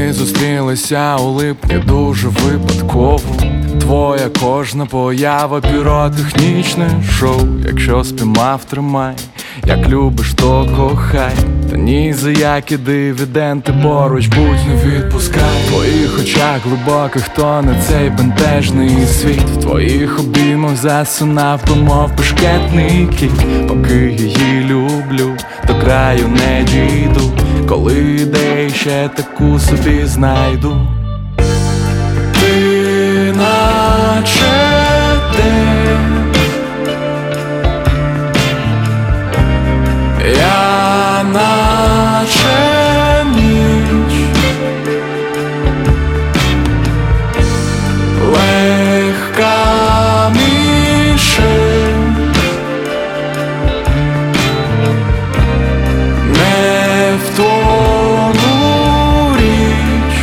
Ми зустрілися у липні дуже випадково. Твоя кожна поява піротехнічне шоу. Якщо спіймав, тримай, як любиш, то кохай. Та ні за які дивіденти поруч будь, не відпускай. В твоїх очах глибоких тоне цей бентежний світ. В твоїх обіймах засинав, помов бешкетний кіт. Поки її люблю, до краю не дійду. Коли ідею ще таку собі знайду. Ти наче день, я наче ніч, легка мішень, не в тому річ.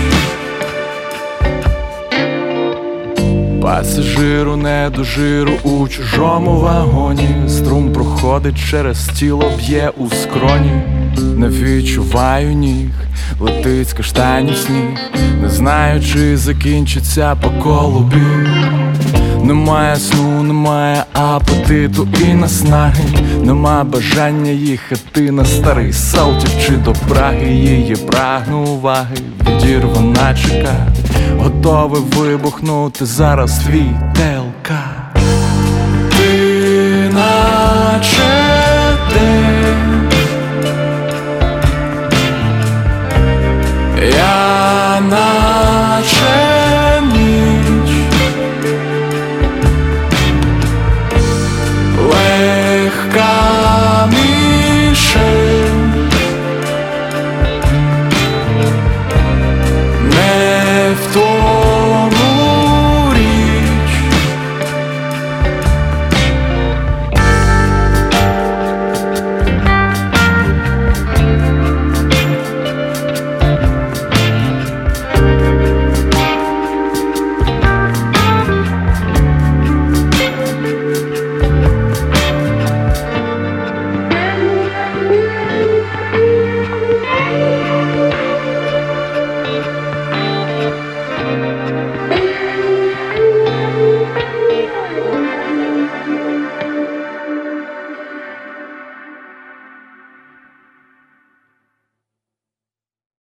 Пасажиру не до жиру у чужому вагоні. Струм проходить через тіло, б'є у скроні. Не відчуваю ніг, летить з каштанів сніг. Не знаю, чи закінчиться по колу біг. Немає сну, немає апетиту і наснаги. Нема бажання їхати на старий Салтів чи до Праги. Її прагну уваги, відірвана чека. Готовий вибухнути зараз твій ТЛК. Ти наче день, я